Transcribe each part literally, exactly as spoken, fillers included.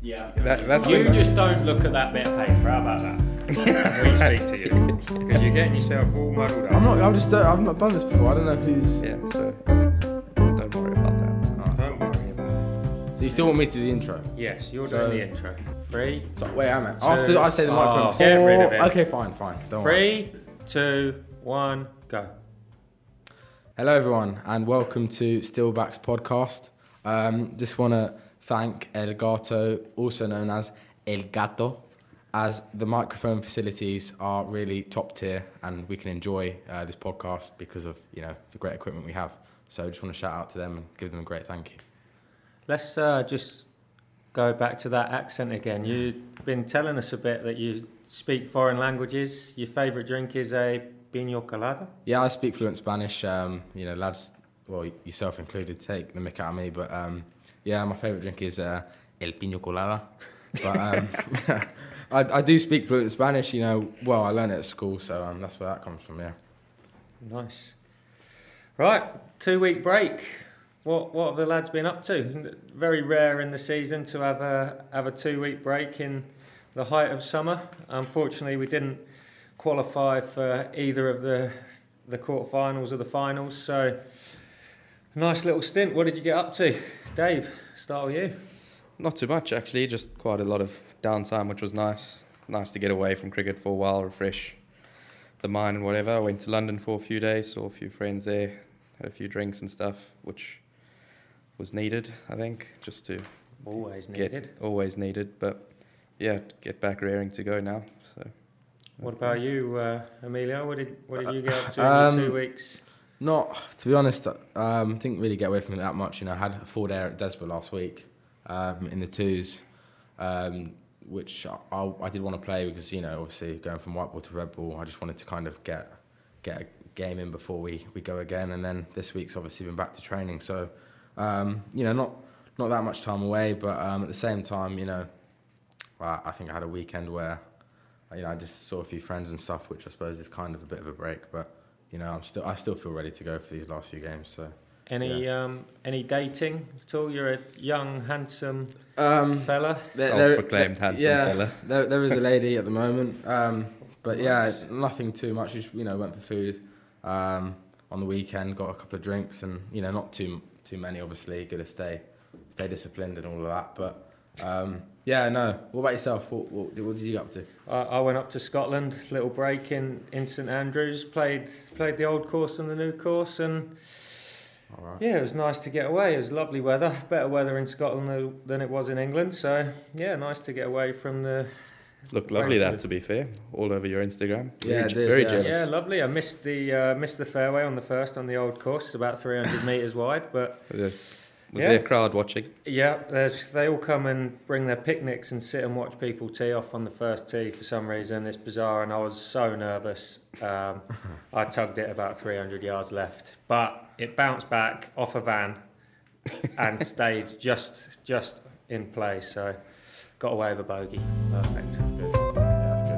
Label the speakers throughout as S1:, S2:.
S1: Yeah.
S2: That, that's
S3: You
S2: when-
S3: just don't look at that bit of paper. How about that? When we speak to you, because you're getting yourself all muddled up.
S2: I'm not. I'm just. Uh, I've not done this before. I don't know who's.
S1: Yeah, so don't worry about that.
S3: Don't worry about it.
S2: So you still want me to do the intro?
S3: Yes, you're
S2: So-
S3: doing the intro. Three,
S2: So wait, I'm at.
S3: Two-
S2: After I say the microphone.
S3: Oh,
S2: before,
S3: get rid of it.
S2: Okay, fine, fine. Don't worry.
S3: three, two, one, go.
S2: Hello, everyone, and welcome to Stillbacks podcast. Um, just want to thank El Gato, also known as El Gato, as the microphone facilities are really top tier, and we can enjoy uh, this podcast because of you know the great equipment we have. So just want to shout out to them and give them a great thank you.
S3: Let's uh, just go back to that accent again. You've been telling us a bit that you speak foreign languages. Your favourite drink is a piña colada?
S2: Yeah, I speak fluent Spanish. Um, you know, lads, well, yourself included, take the mick out of me. But um, yeah, my favourite drink is uh, el piña colada. But um, I, I do speak fluent Spanish. You know, well, I learned it at school, so um, that's where that comes from. Yeah.
S3: Nice. Right, two week break. What what have the lads been up to? Very rare in the season to have a have a two week break in the height of summer. Unfortunately, we didn't qualify for either of the the quarterfinals or the finals. So, nice little stint. What did you get up to, Dave? Start with you.
S1: Not too much, actually. Just quite a lot of downtime, which was nice. Nice to get away from cricket for a while, refresh the mind and whatever. I went to London for a few days, saw a few friends there, had a few drinks and stuff, which was needed, I think, just to
S3: Always
S1: get
S3: needed.
S1: always needed. But yeah, get back raring to go now. So.
S3: What about you, uh, Emilio? What did what did you get up to
S2: Um,
S3: in the two weeks?
S2: Not, to be honest, um, didn't really get away from it that much. You know, I had a full day at Desborough last week um, in the twos, um, which I, I did want to play because, you know, obviously going from white ball to red ball, I just wanted to kind of get get a game in before we, we go again. And then this week's obviously been back to training. So, um, you know, not not that much time away, but um, at the same time, you know, I, I think I had a weekend where, you know, I just saw a few friends and stuff, which I suppose is kind of a bit of a break. But, you know, I'm still I still feel ready to go for these last few games. So.
S3: Any
S2: yeah.
S3: um any dating at all? You're a young, handsome
S2: Um,
S3: fella.
S2: There- there-
S1: Self-proclaimed
S2: there-
S1: handsome
S2: yeah,
S1: fella.
S2: There, there is a lady at the moment, um, but yeah, nothing too much. Just, you know, went for food um, on the weekend, got a couple of drinks, and you know, not too too many. Obviously, got to stay stay disciplined and all of that. But um, yeah, no. What about yourself? What, what, what did you get up to?
S3: I, I went up to Scotland, little break in, in St Andrews. Played played the old course and the new course, and
S2: All right.
S3: yeah, it was nice to get away. It was lovely weather, better weather in Scotland than- than it was in England. So yeah, nice to get away from the.
S1: Looked lovely,
S2: Thank
S1: that, to be fair. All over your Instagram.
S2: Yeah,
S1: very,
S2: it did,
S1: very
S2: yeah.
S1: jealous.
S3: Yeah, lovely. I missed the uh, missed the fairway on the first on the old course. It's about three hundred metres wide, but
S1: Was
S3: Yeah.
S1: there a crowd watching?
S3: yeah, there's they all come and bring their picnics and sit and watch people tee off on the first tee for some reason. It's bizarre, and I was so nervous. Um, I tugged it about three hundred yards left, but it bounced back off a van and stayed just just in play. So got away with a bogey. Perfect.
S2: That's good. Yeah, that's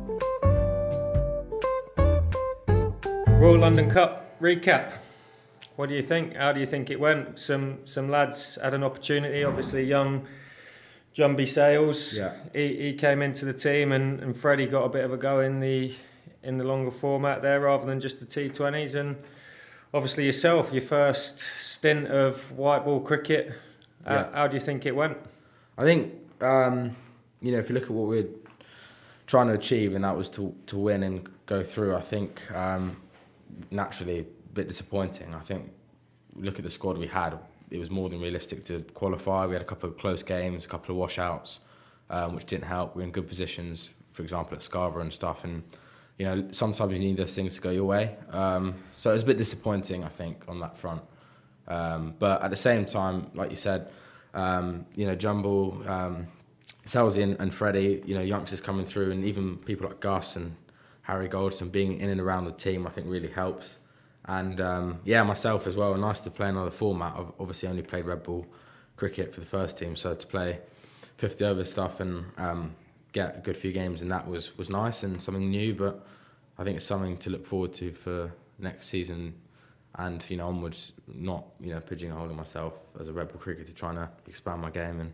S2: good.
S3: Royal London Cup recap. What do you think? How do you think it went? Some some lads had an opportunity. Obviously, young Jumby Sales.
S2: Yeah.
S3: He, he came into the team, and, and Freddie got a bit of a go in the in the longer format there, rather than just the T twenties. And obviously yourself, your first stint of white ball cricket. How,
S2: Yeah.
S3: how do you think it went?
S2: I think um, you know, if you look at what we're trying to achieve, and that was to to win and go through, I think um, naturally a bit disappointing. I think look at the squad we had; it was more than realistic to qualify. We had a couple of close games, a couple of washouts, um, which didn't help. We were in good positions, for example, at Scarborough and stuff, and you know sometimes you need those things to go your way. Um, so it was a bit disappointing, I think, on that front. Um, but at the same time, like you said. Um, you know, Jumble, um, Selzy and, and Freddie, you know, youngsters coming through, and even people like Gus and Harry Goldston being in and around the team, I think really helps. And um, yeah, myself as well. Nice to play another format. I've obviously only played red ball cricket for the first team, so to play fifty over stuff and um, get a good few games, and that was was nice and something new. But I think it's something to look forward to for next season. And, you know, onwards, not, you know, pigeonholing myself as a red ball cricketer, trying to expand my game and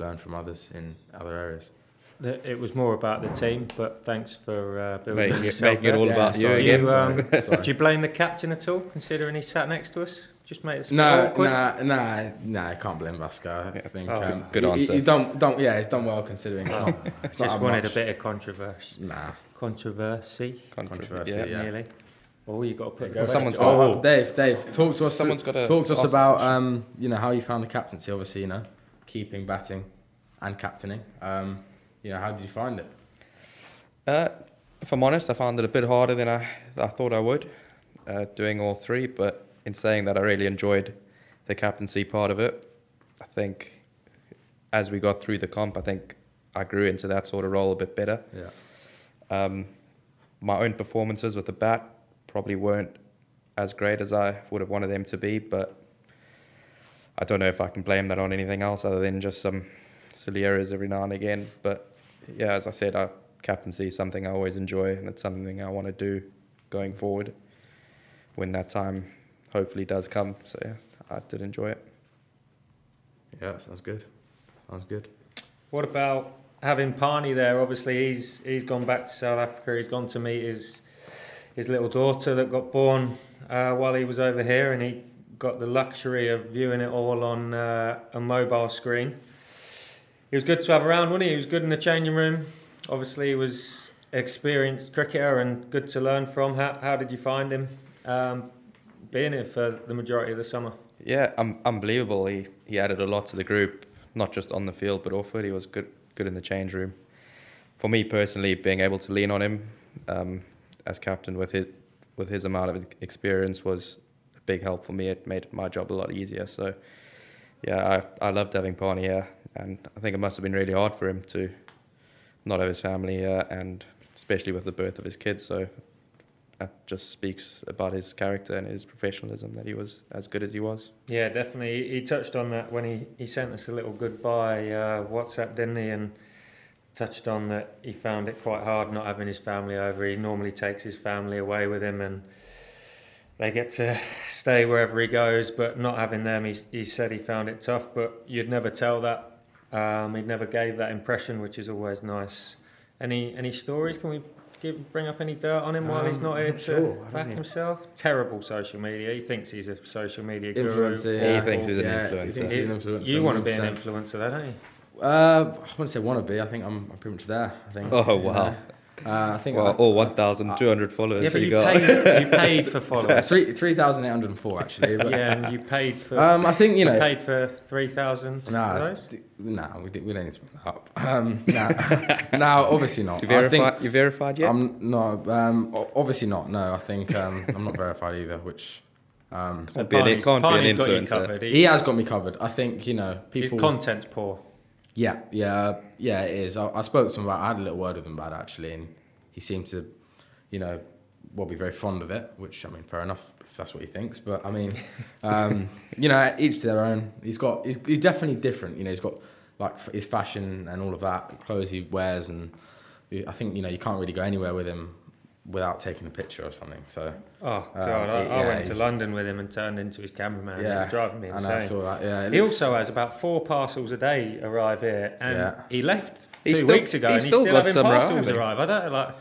S2: learn from others in other areas.
S3: It was more about the team, but thanks for uh, building
S1: Making it,
S3: yourself
S1: making it
S3: there.
S1: all
S2: Yeah,
S1: about you
S2: sorry.
S3: Do
S1: again.
S3: you, um,
S2: Sorry.
S3: do you blame the captain at all, considering he sat next to us? Just made it
S2: No,
S3: awkward.
S2: no, no, no. I can't blame Vasco. I think
S3: Oh,
S2: um,
S1: good
S2: he-
S1: answer.
S2: He, he's done, done, yeah, he's done well considering. It's not, it's not
S3: Just
S2: had
S3: wanted
S2: much.
S3: a bit of controversy.
S2: Nah,
S3: Controversy,
S2: controversy.
S1: Yeah.
S2: Yeah.
S3: nearly. Oh, you got to put.
S2: There
S3: the
S2: you go.
S1: someone's
S3: question-
S1: got-
S2: Oh, Dave, Dave, talk to us.
S1: Someone's got to
S2: talk to us
S1: ask the
S2: about
S1: question.
S2: um, you know, how you found the captaincy. Obviously, you know, keeping, batting, and captaining. Um, you know, how did you find it?
S1: Uh, if I'm honest, I found it a bit harder than I, I thought I would, uh, doing all three. But in saying that, I really enjoyed the captaincy part of it. I think as we got through the comp, I think I grew into that sort of role a bit better.
S2: Yeah.
S1: Um, my own performances with the bat probably weren't as great as I would have wanted them to be, but I don't know if I can blame that on anything else other than just some silly errors every now and again. But yeah, as I said, I, captaincy is something I always enjoy, and it's something I want to do going forward when that time hopefully does come. So yeah, I did enjoy it.
S2: Yeah, sounds good. Sounds good.
S3: What about having Parney there? Obviously, he's he's gone back to South Africa. He's gone to meet his his little daughter that got born uh, while he was over here, and he got the luxury of viewing it all on uh, a mobile screen. He was good to have around, wasn't he? He was good in the changing room. Obviously, he was an experienced cricketer and good to learn from. How how did you find him um, being here for the majority of the summer?
S1: Yeah, um, unbelievable. He he added a lot to the group, not just on the field but off it. He was good good in the change room. For me personally, being able to lean on him um, as captain with his with his amount of experience was a big help for me. It made my job a lot easier. So yeah, I I loved having Parney here, and I think it must have been really hard for him to not have his family here, and especially with the birth of his kids. So that just speaks about his character and his professionalism, that he was as good as he was.
S3: Yeah, definitely. He touched on that when he, he sent us a little goodbye uh, WhatsApp, didn't he? And touched on that he found it quite hard not having his family over. He normally takes his family away with him and they get to stay wherever he goes, but not having them, he, he said he found it tough, but you'd never tell that. Um, he never gave that impression, which is always nice. Any any stories? Can we give, bring up any dirt on him while he's
S2: Um,
S3: not here
S2: not
S3: to
S2: sure. I don't
S3: back
S2: think-
S3: himself? Terrible social media. He thinks he's a social media guru.
S2: Influencer.
S1: He
S2: Yeah.
S1: thinks he's an
S2: Yeah,
S1: influencer.
S2: he thinks
S3: You,
S2: he's an influencer.
S3: you want to be
S2: one
S3: an
S2: hundred percent.
S3: influencer, though, don't you?
S2: Uh, I wouldn't say wanna be. I think I'm, I'm pretty much there. I think.
S1: Oh, wow.
S2: Uh, I think.
S1: Well,
S2: I,
S1: all one thousand two hundred followers
S3: Yeah, but
S1: you
S3: you
S1: got.
S3: paid, you paid for followers.
S2: three three thousand eight hundred and four actually. But,
S3: Yeah, and you paid for.
S2: Um, I think you know.
S3: you paid for three thousand.
S2: Nah,
S3: those?
S2: d- nah, we, d- we don't need to bring that up. Um, nah, no, obviously not.
S1: You
S2: I think
S1: verified? You verified yet?
S2: I'm no, um, o- obviously not. No, I think um, I'm not verified either. Which um,
S1: Can't be an-
S3: Parney's-
S1: can't be an
S3: Parney's got you
S1: influencer.
S3: covered. He,
S2: he has got me covered. I think you know
S3: his
S2: people.
S3: content's poor.
S2: Yeah, yeah, yeah. It is. I, I spoke to him about. I had a little word with him about it actually, and he seemed to, you know, well, be very fond of it. Which I mean, fair enough if that's what he thinks. But I mean, um, you know, each to their own. He's got. He's, he's definitely different. You know, he's got like f- his fashion and all of that, clothes he wears, and I think you know you can't really go anywhere with him without taking a picture or something. So
S3: Oh God,
S2: Um,
S3: I, I
S2: yeah,
S3: went to
S2: he's-
S3: London with him and turned into his cameraman. It
S2: yeah,
S3: was driving me
S2: and I
S3: insane.
S2: saw that. Yeah, it
S3: He
S2: looks-
S3: also has about four parcels a day arrive here, and
S2: Yeah.
S3: he left
S1: He's
S3: two
S1: still-
S3: weeks ago,
S1: he's
S3: and he's
S1: still
S3: still
S1: got
S3: having
S1: some
S3: parcels
S1: arriving.
S3: arrive. I don't like.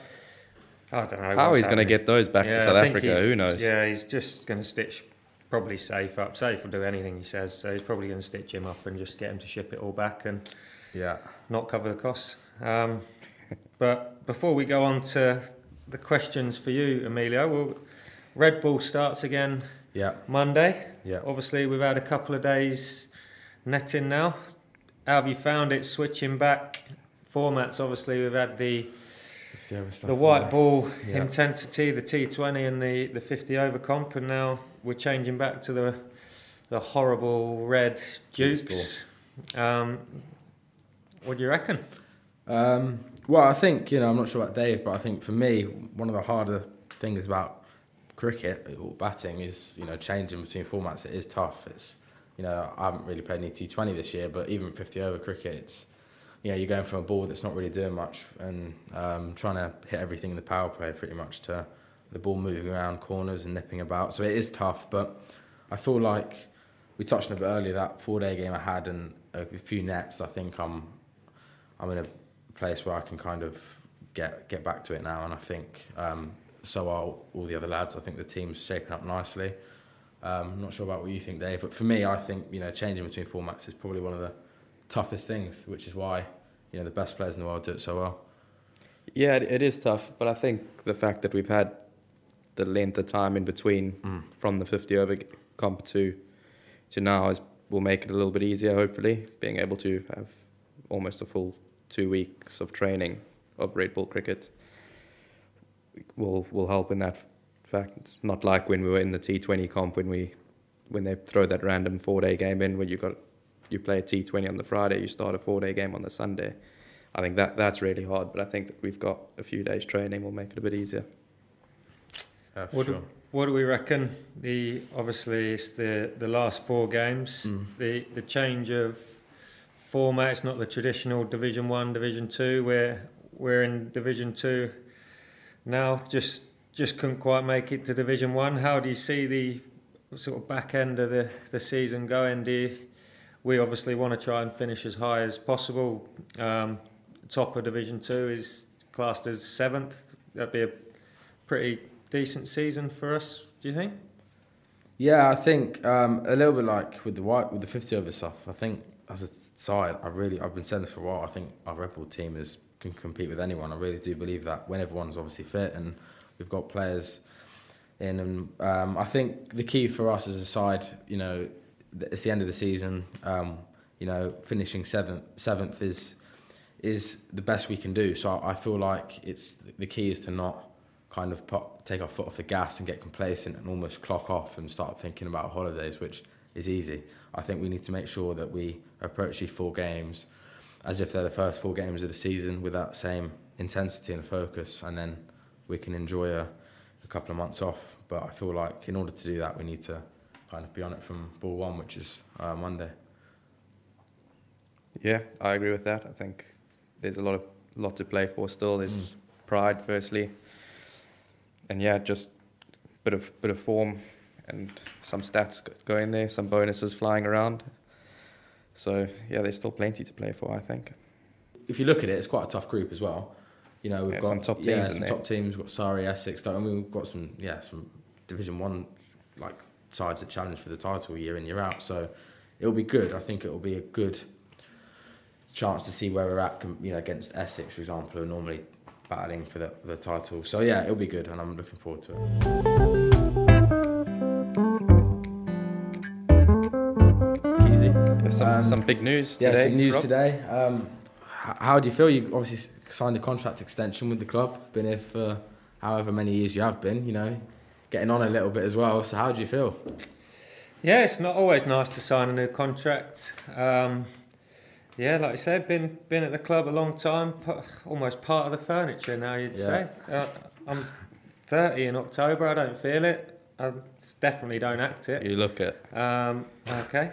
S3: I don't know
S1: How
S3: what's
S1: he's going to
S3: happening.
S1: get those back to
S3: Yeah,
S1: South
S3: I think
S1: Africa?
S3: he's-
S1: Who knows?
S3: Yeah, he's just going to stitch probably Safe up. Safe will do anything he says, so he's probably going to stitch him up and just get him to ship it all back and
S2: yeah.
S3: not cover the costs. Um, but before we go on to the questions for you, Emilio, well, Red Bull starts again
S2: Yeah,
S3: Monday.
S2: yeah.
S3: Obviously, we've had a couple of days netting now. How have you found it switching back formats? Obviously, we've had the the white ball
S2: Yeah.
S3: intensity, the T twenty and the, the fifty over comp, and now we're changing back to the the horrible red Dukes. Um, what do you reckon?
S2: Um, well, I think, you know, I'm not sure about Dave, but I think for me, one of the harder things about cricket or batting is, you know, changing between formats. It is tough. It's, you know, I haven't really played any T twenty this year, but even fifty over cricket, it's, you know, you're going from a ball that's not really doing much and um, trying to hit everything in the power play pretty much to the ball moving around corners and nipping about. So it is tough, but I feel like we touched on a bit earlier, that four-day game I had and a few nets, I think I'm I'm in a place where I can kind of get get back to it now, and I think um, so are all the other lads. I think the team's shaping up nicely. Um, I'm not sure about what you think, Dave, but for me, I think, you know, changing between formats is probably one of the toughest things, which is why, you know, the best players in the world do it so well.
S1: Yeah, it, it is tough, but I think the fact that we've had the length of time in between
S2: Mm.
S1: from the fifty over comp to to now is will make it a little bit easier, hopefully, being able to have almost a full two weeks of training of Red Bull cricket will will help in that fact. It's not like when we were in the T twenty comp when we when they throw that random four day game in where you got you play a T twenty on the Friday, you start a four day game on the Sunday. I think that that's really hard, but I think that we've got a few days training will make it a bit easier.
S2: Uh, for
S3: What
S2: sure.
S3: do, what do we reckon? The obviously it's the, the last four games.
S2: Mm.
S3: The the change of format. It's not the traditional Division One, Division Two. We're we're in Division Two now. Just just couldn't quite make it to Division One. How do you see the sort of back end of the, the season going? Do you, we obviously want to try and finish as high as possible. Um, top of Division Two is classed as seventh. That'd be a pretty decent season for us, do you think?
S2: Yeah, I think um, a little bit like with the white with the fifty over stuff. I think as a side, I really I've been saying this for a while. I think our Red Bull team is can compete with anyone. I really do believe that when everyone's obviously fit and we've got players in. And um, I think the key for us as a side, you know, it's the end of the season. Um, you know, finishing seventh seventh is is the best we can do. So I feel like it's the key is to not kind of put, take our foot off the gas and get complacent and almost clock off and start thinking about holidays, which is easy. I think we need to make sure that we approach these four games as if they're the first four games of the season with that same intensity and focus, and then we can enjoy a, a couple of months off. But I feel like in order to do that, we need to kind of be on it from ball one, which is uh, Monday.
S1: Yeah, I agree with that. I think there's a lot of lot to play for still. There's mm. pride, firstly. And yeah, just a bit of bit of form and some stats going there, some bonuses flying around. So yeah, there's still plenty to play for, I think.
S2: If you look at it, it's quite a tough group as well. You know, we've
S1: yeah,
S2: got
S1: some top teams
S2: yeah,
S1: in
S2: some
S1: there.
S2: top teams. We've got Surrey, Essex. I mean, we've got some yeah, some Division One like sides that challenge for the title year in year out. So it'll be good. I think it'll be a good chance to see where we're at. You know, against Essex, for example, who are normally battling for the, the title. So yeah, it'll be good, and I'm looking forward to it. Easy.
S1: Yeah, some,
S2: Um,
S1: some big news
S2: Yeah,
S1: today.
S2: some news
S1: Rob?
S2: today. Um, h- how do you feel? You obviously signed a contract extension with the club. Been here for however many years you have been. You know, getting on a little bit as well. So how do you feel?
S3: Yeah, it's not always nice to sign a new contract. Um, Yeah, like I said, been been at the club a long time, p- almost part of the furniture now, you'd
S2: Yeah.
S3: say. Uh, I'm thirty in October, I don't feel it. I definitely don't act it.
S1: You look at.
S3: Um, okay.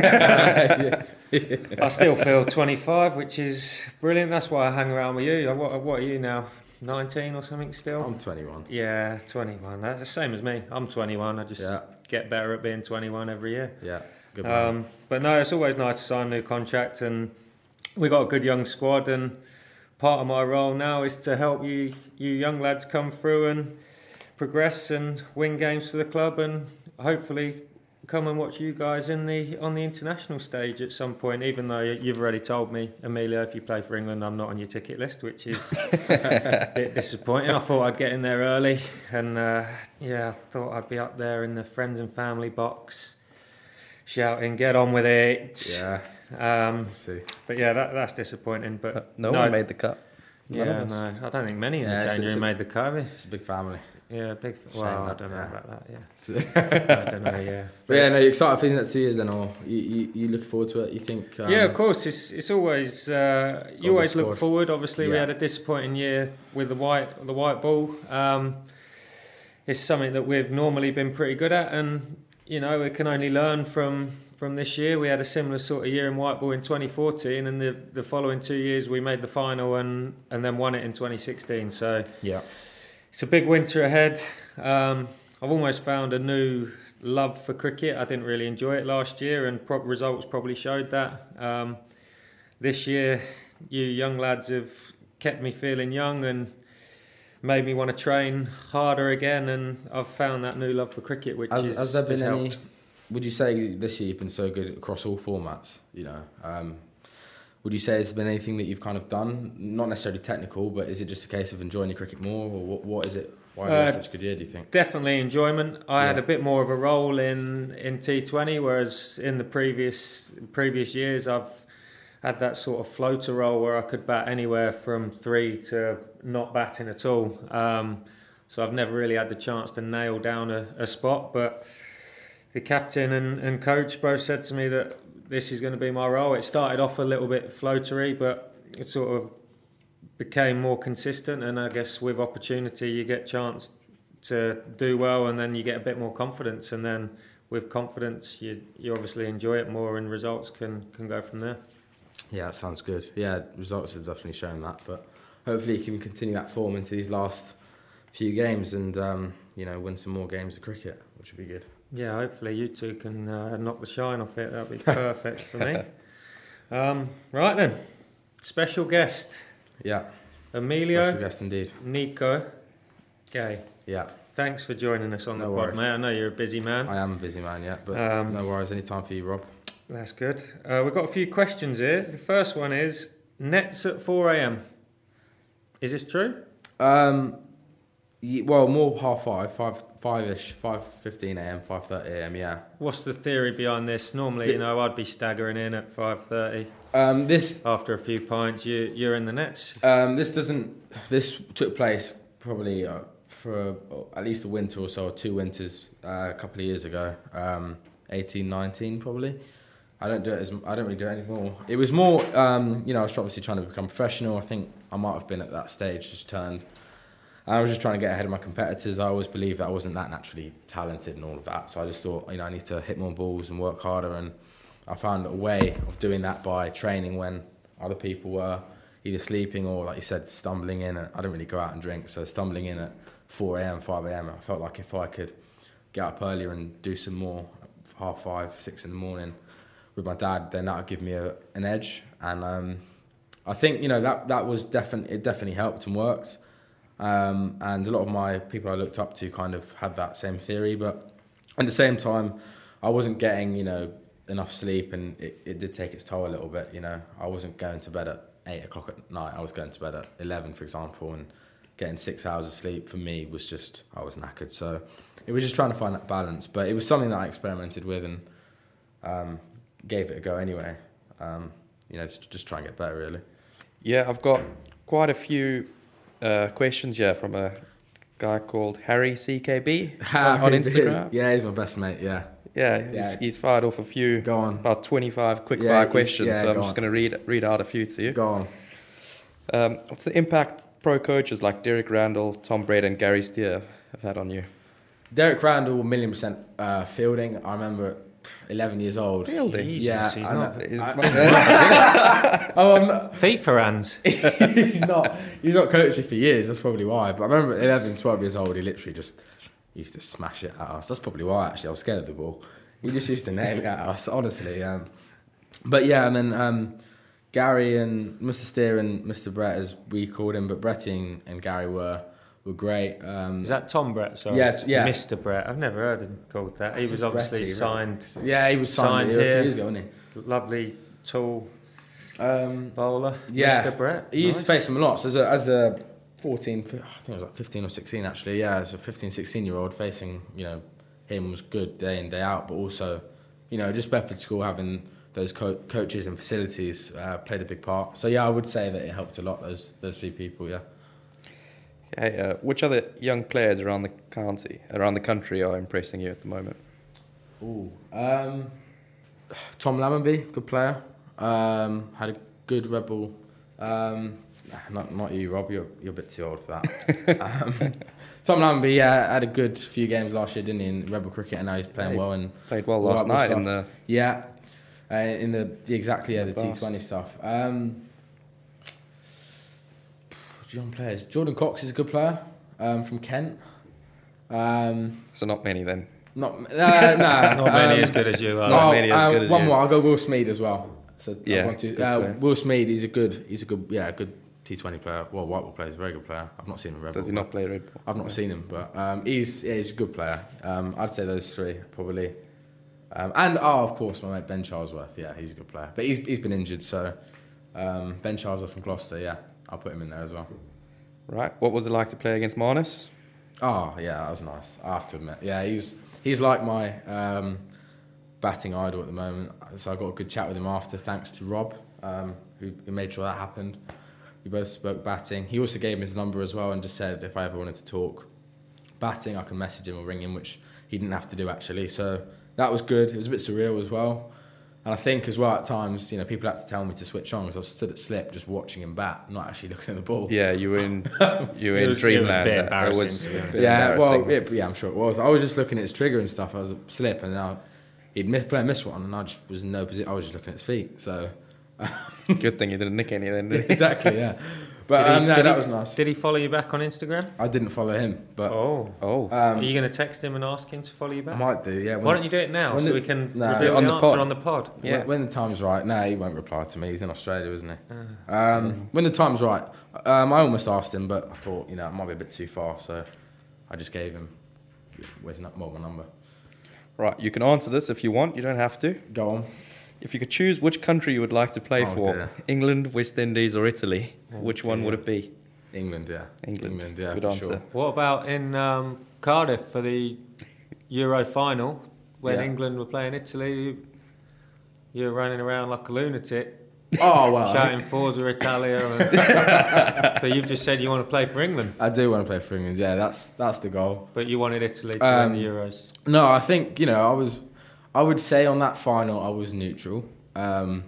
S3: I still feel twenty-five, which is brilliant. That's why I hang around with you. What, what are you now? nineteen or something still?
S2: I'm twenty-one.
S3: Yeah, twenty-one. That's the same as me. I'm twenty-one. I just
S2: Yeah.
S3: get better at being twenty-one every year.
S2: Yeah. Good man.
S3: Um, but no, it's always nice to sign a new contract, and we got a good young squad. And part of my role now is to help you, you young lads, come through and progress and win games for the club, and hopefully come and watch you guys in the on the international stage at some point. Even though you've already told me, Emilio, if you play for England, I'm not on your ticket list, which is a bit disappointing. I thought I'd get in there early, and uh, yeah, I thought I'd be up there in the friends and family box, shouting, "Get on with it!"
S2: Yeah.
S3: Um,
S2: We'll see.
S3: but yeah, that, that's disappointing. But
S1: Uh, no, one made the cut. None
S3: yeah,
S1: of us.
S3: no, I don't think many in
S2: Yeah,
S3: the
S2: it's-
S3: change
S2: it's
S3: room
S2: a-
S3: made the cut.
S2: It's a big family.
S3: Yeah, big.
S2: Shame
S3: Well, I
S2: that,
S3: don't know
S2: yeah.
S3: about that. Yeah,
S2: So-
S3: I don't know. Yeah,
S2: But yeah, no, you're excited for the next two years then, or you, you, you looking forward to it? You think? Um,
S3: yeah, of course. It's it's always uh, you
S2: Got a
S3: always
S2: good
S3: look
S2: squad.
S3: forward. Obviously, we
S2: Yeah.
S3: had a disappointing year with the white the white ball. Um, it's something that we've normally been pretty good at, and you know we can only learn from from this year. We had a similar sort of year in white ball in twenty fourteen, and the the following two years we made the final and and then won it in twenty sixteen. So
S2: Yeah.
S3: it's a big winter ahead. Um, I've almost found a new love for cricket. I didn't really enjoy it last year, and pro- results probably showed that. Um, this year, you young lads have kept me feeling young and made me want to train harder again, and I've found that new love for cricket, which
S2: Has,
S3: is,
S2: has there been
S3: has
S2: any?
S3: helped.
S2: Would you say this year you've been so good across all formats? You know, um, would you say there's been anything that you've kind of done, not necessarily technical, but is it just a case of enjoying your cricket more, or what? What is it? Why have you
S3: Uh,
S2: had such a good year? Do you think?
S3: Definitely enjoyment. I had
S2: Yeah.
S3: a bit more of a role in, in T twenty, whereas in the previous previous years I've had that sort of floater role where I could bat anywhere from three to not batting at all. Um, so I've never really had the chance to nail down a, a spot, but the captain and, and coach both said to me that this is going to be my role. It started off a little bit floatery, but it sort of became more consistent, and I guess with opportunity you get chance to do well, and then you get a bit more confidence, and then with confidence you you obviously enjoy it more, and results can, can go from there.
S2: Yeah, that sounds good. Yeah, results have definitely shown that, but hopefully you can continue that form into these last few games and um, you know, win some more games of cricket, which would be good.
S3: Yeah, hopefully you two can uh, knock the shine off it. That'd be perfect for me. Um, right then, special guest
S2: Yeah,
S3: Emilio
S2: special guest indeed.
S3: Nico Gay.
S2: Yeah,
S3: Thanks for joining us on
S2: No
S3: the pod,
S2: worries.
S3: mate. I know you're a busy man.
S2: I am a busy man, yeah, but
S3: Um,
S2: no worries. Any time for you, Rob.
S3: That's good. Uh, we've got a few questions here. The first one is nets at four a m. Is this true?
S2: Um, ye- well, more half five, five, five-ish, five fifteen a m, five thirty a m. Yeah.
S3: What's the theory behind this? Normally,
S2: The-
S3: you know, I'd be staggering in at five thirty
S2: Um, this
S3: after a few pints. You, you're in the nets.
S2: um, this doesn't. This took place probably uh, for uh, at least a winter or so, or two winters, uh, a couple of years ago. Um, eighteen, nineteen probably. I don't do it as I don't really do it anymore. It was more, um, you know, I was obviously trying to become professional. I think I might have been at that stage, just turned. I was just trying to get ahead of my competitors. I always believed that I wasn't that naturally talented and all of that. So I just thought, you know, I need to hit more balls and work harder. And I found a way of doing that by training when other people were either sleeping or, like you said, stumbling in. At, I don't really go out and drink, so stumbling in at four a m, five a m, I felt like if I could get up earlier and do some more, half five, six in the morning with my dad, then that would give me a, an edge. And um, I think, you know, that that was definitely, it definitely helped and worked. Um, and a lot of my people I looked up to kind of had that same theory, but at the same time, I wasn't getting, you know, enough sleep, and it, it did take its toll a little bit. You know, I wasn't going to bed at eight o'clock at night. I was going to bed at eleven, for example, and getting six hours of sleep for me was just, I was knackered. So it was just trying to find that balance, but it was something that I experimented with and um, gave it a go anyway. Um, you know, to just try and get better, really.
S1: Yeah, I've got quite a few uh, questions here from a guy called Harry C K B on, on Instagram.
S2: Yeah, he's my best mate, yeah.
S1: Yeah, he's,
S2: Yeah.
S1: he's fired off a few,
S2: Go on.
S1: about twenty-five quick
S2: Yeah,
S1: fire
S2: he's-
S1: questions,
S2: yeah,
S1: so I'm
S2: go
S1: just
S2: on.
S1: going to read read out a few to you.
S2: Go on.
S1: Um, what's the impact pro coaches like Derek Randall, Tom Brady and Gary Steer have had on you?
S2: Derek Randall, a million percent uh, fielding. I remember at eleven years old.
S1: Fielding?
S3: Jesus,
S2: Yeah,
S3: he's
S2: I
S3: not.
S2: know.
S1: He's-
S2: I- oh, I'm not,
S3: Feet for hands.
S2: he's not. He's not coached me for years. That's probably why. But I remember at eleven, twelve years old, he literally just used to smash it at us. That's probably why. Actually, I was scared of the ball. He just used to nail it at us, honestly. Um, but yeah, and then um, Gary and Mister Steer and Mister Brett, as we called him, but Bretty and, and Gary were were great. Um,
S3: Is that Tom Brett? Sorry.
S2: Yeah, t- yeah.
S3: Mister Brett. I've never heard him called that. He
S2: It's
S3: was
S2: a
S3: obviously
S2: Bretty,
S3: signed.
S2: yeah, he was signed,
S3: signed
S2: here a
S3: here.
S2: few years ago, wasn't
S3: Lovely, tall
S2: he? Um,
S3: bowler.
S2: Yeah.
S3: Mister Brett.
S2: He used to
S3: Nice.
S2: face him a lot. So as a, as a fourteen, I think it was like fifteen or sixteen actually, yeah, as a fifteen, sixteen year old facing, you know, him was good day in, day out, but also, you know, just Bedford School having those co- coaches and facilities uh, played a big part. So yeah, I would say that it helped a lot, those those three people, yeah.
S1: Okay, uh, which other young players around the county, around the country, are impressing you at the moment?
S2: Ooh. Um, Tom Lammonby, good player. Um, had a good Red Bull. Um, not not you, Rob. You're you're a bit too old for that. um, Tom Lammonby, yeah, had a good few games last year, didn't he, in Red Bull cricket, and now he's playing
S1: Yeah, he
S2: well. And
S1: Played well
S2: All
S1: last
S2: right, we'll
S1: night
S2: start.
S1: in the
S2: yeah, uh, in the, the exactly yeah the T
S1: Vast.
S2: Twenty stuff. Um, young players. Jordan Cox is a good player um, from Kent. Um,
S1: so not many then.
S2: Not, uh, no,
S3: Not many
S2: um,
S3: as good as you are.
S1: Not
S2: oh,
S1: many as
S2: uh,
S1: good as
S2: one
S1: you.
S2: more. I'll go Will Smeed as well. So
S1: Yeah,
S2: I want to,
S1: good
S2: uh,
S1: player.
S2: Will Smeed. He's a good. He's a good. Yeah, a good T twenty player. Well, White Ball player. He's a very good player. I've not seen him. Red
S1: Does
S2: Bull,
S1: he not play Red Bull?
S2: I've not seen him, but um, he's yeah, he's a good player. Um, I'd say those three probably. Um, and oh, of course, my mate Ben Charlesworth. Yeah, he's a good player, but he's he's been injured. So um, Ben Charlesworth from Gloucester. Yeah, I'll put him in there as well.
S1: Right. What was it like to play against Marnus?
S2: Oh yeah, that was nice. I have to admit. Yeah, he's he's like my um, batting idol at the moment. So I got a good chat with him after, thanks to Rob, um, who, who made sure that happened. We both spoke batting. He also gave me his number as well and just said if I ever wanted to talk batting, I can message him or ring him, which he didn't have to do actually. So that was good. It was a bit surreal as well. And I think as well at times, you know, people had to tell me to switch on because I was stood at slip just watching him bat, not actually looking at the ball.
S1: Yeah, you were in you were
S3: It
S1: in
S3: was- it
S1: dreamland.
S3: was a bit
S1: That- that
S3: embarrassing,
S1: was
S3: to be
S1: a
S3: honest.
S1: bit
S2: Yeah, well,
S1: embarrassing.
S2: it, yeah, I'm sure it was. I was just looking at his trigger and stuff. I was a slip, and now he'd miss, play miss one, and I just was in no position. I was just looking at his feet. So
S1: Good thing you didn't nick any then, did you?
S2: exactly, yeah. But
S3: Did he-
S2: um, no,
S3: did
S2: that
S3: he-
S2: was nice.
S3: Did he follow you back on Instagram?
S2: I didn't follow him, but
S3: Oh.
S1: Oh,
S3: Are
S2: um,
S3: you going to text him and ask him to follow you
S2: I
S3: back?
S2: might do. Yeah.
S3: Why don't you do it now
S2: when
S3: so
S2: the-
S3: we can
S2: Nah.
S3: reveal
S1: On
S3: the
S1: the
S3: answer
S1: pod.
S3: on the pod?
S1: yeah.
S2: When, when the time's right. No, he won't reply to me. He's in Australia, isn't he?
S3: Uh,
S2: Um, when the time's right. Um, I almost asked him, but I thought, you know, it might be a bit too far, so I just gave him. Where's not mobile number?
S1: Right, you can answer this if you want. You don't have to.
S2: Go on.
S1: If you could choose which country you would like to play
S2: Oh,
S1: for,
S2: dear.
S1: England, West Indies, or Italy,
S3: Oh,
S1: which one
S3: dear.
S1: would it be?
S2: England, yeah.
S1: England.
S2: yeah,
S1: Good
S2: for
S1: answer.
S2: sure.
S3: What about in um, Cardiff for the Euro final when
S2: Yeah.
S3: England were playing Italy? You, you were running around like a lunatic,
S2: Oh well,
S3: shouting Forza Italia. And, but you've just said you want to play for England,
S2: I do want to play for England. Yeah, that's that's the goal.
S3: but you wanted Italy to
S2: Um,
S3: win the Euros.
S2: No, I think you know I was. I would say on that final I was neutral. Um,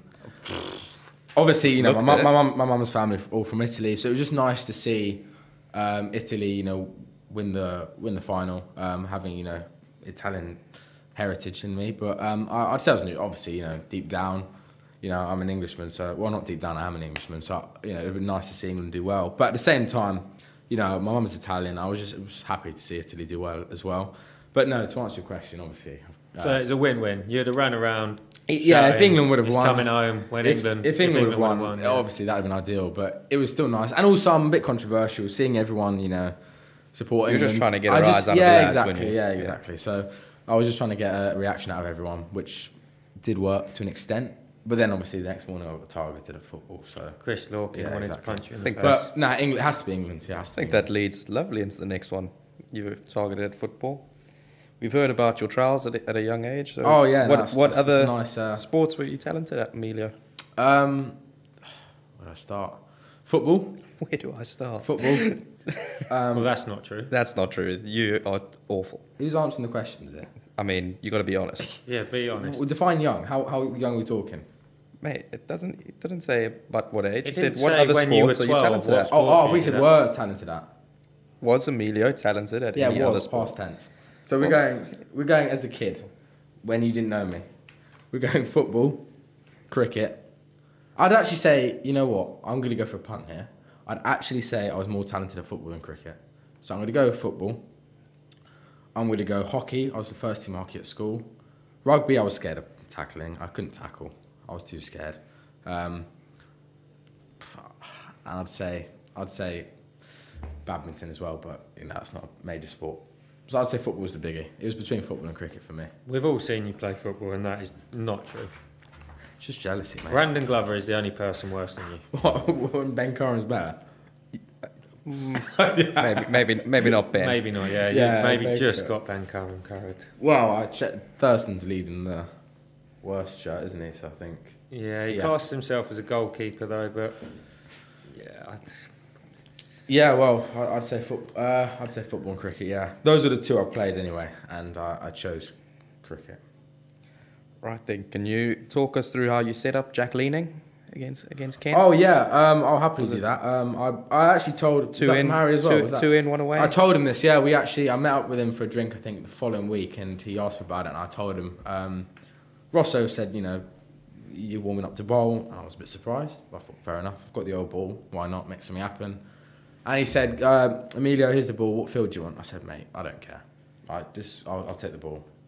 S2: obviously, you know my
S1: Looked
S2: mum,
S1: it.
S2: my mum, my mum's family all from Italy, so it was just nice to see um, Italy, you know, win the win the final, um, having you know Italian heritage in me. But um, I, I'd say I was neutral. Obviously, you know, deep down, you know, I'm an Englishman, so well, not deep down, I am an Englishman, so you know, it'd be nice to see England do well. But at the same time, you know, my mum's Italian. I was just, I was happy to see Italy do well as well. But no, to answer your question, obviously. uh,
S3: So it's a win-win. You'd have ran around.
S2: yeah, if
S3: shouting,
S2: England would have
S3: "It's
S2: won,
S3: coming home when
S2: if,
S3: England.
S2: if England would have won,
S3: won, yeah.
S2: obviously that would have been ideal. But it was still nice, and also I'm a bit controversial seeing everyone, you know, support
S1: You're just
S2: England.
S1: trying to get a
S2: I
S1: rise
S2: just-
S1: out of the
S2: yeah,
S1: lads,
S2: exactly,
S1: weren't you?
S2: yeah,
S1: Yeah.
S2: exactly. So I was just trying to get a reaction out of everyone, which did work to an extent. But then obviously the next morning I got targeted at football. So,
S3: Chris Lorkin
S2: Yeah,
S3: wanted
S2: exactly.
S3: to punch you in
S1: I
S3: the
S1: think
S3: face.
S2: but nah, England it has to be England. Yeah, it has
S1: I
S2: to
S1: think
S2: be
S1: that leads lovely into the next one. You were targeted at football. We've heard about your trials at a, at a young age. So
S2: Oh yeah,
S1: what,
S2: no, that's,
S1: what
S2: that's,
S1: other
S2: that's a nice? Uh,
S1: sports were you talented at, Emilio?
S2: um, where do I start? Football,
S1: Where do I start?
S2: football.
S3: well,
S2: um,
S3: that's not true.
S1: That's not true. You are awful.
S2: who's answering the questions there?
S1: I mean, you got to be honest,
S3: Yeah, be honest.
S2: Well, define young. How how young are we talking?
S1: mate. It doesn't. It didn't say about what age.
S3: It
S1: It said
S3: didn't
S1: what
S3: say
S1: other
S3: when you were
S1: sports are you
S3: twelve,
S1: talented
S3: what
S1: at?
S3: sport-
S2: Oh, oh,
S3: for
S2: we
S3: you,
S2: said
S3: you know?
S2: were talented at.
S1: Was Emilio talented at
S2: Yeah,
S1: any other
S2: was
S1: sport?
S2: past tense. So we're going. We're going as a kid, when you didn't know me. We're going football, cricket. I'd actually say, you know what? I'm going to go for a punt here. I'd actually say I was more talented at football than cricket. So I'm going to go with football. I'm going to go hockey. I was the first team hockey at school. Rugby, I was scared of tackling. I couldn't tackle. I was too scared. Um, and I'd say, I'd say badminton as well, but you know, that's not a major sport. So I'd say football was the biggie. It was between football and cricket for me.
S3: We've all seen you play football, and that is not true.
S2: It's just jealousy, mate.
S3: Brandon Glover is the only person worse than you.
S2: What, when Ben Curran's better?
S1: maybe, maybe, maybe not Ben.
S3: Maybe not, yeah.
S2: Yeah,
S3: you maybe
S2: maybe
S3: just
S2: so.
S3: got Ben Curran covered.
S2: Well, I checked. Thurston's leading the worst shirt, isn't he? So I think.
S3: Yeah, he
S2: Yes.
S3: casts himself as a goalkeeper, though, but yeah, I,
S2: Yeah, well, I- I'd say foot. Uh, I'd say football and cricket. Yeah, those are the two I played anyway, and I, I chose cricket.
S1: Right then, can you talk us through how you set up Jack Leaning against against Kent?
S2: Oh yeah, um, I'll happily
S1: Was
S2: do
S1: it-
S2: that. Um, I I actually told was
S1: two
S2: that
S1: in,
S2: from Harry as well.
S1: two,
S2: Was that?
S1: two in, one away.
S2: I told him this. Yeah, we actually I met up with him for a drink. I think the following week, and he asked me about it, and I told him. Um, Rosso said, you know, you're warming up to bowl, and I was a bit surprised. I thought, fair enough. I've got the old ball. Why not make something happen? And he said, uh, Emilio, here's the ball. What field do you want? I said, mate, I don't care. I just I'll, I'll take the ball.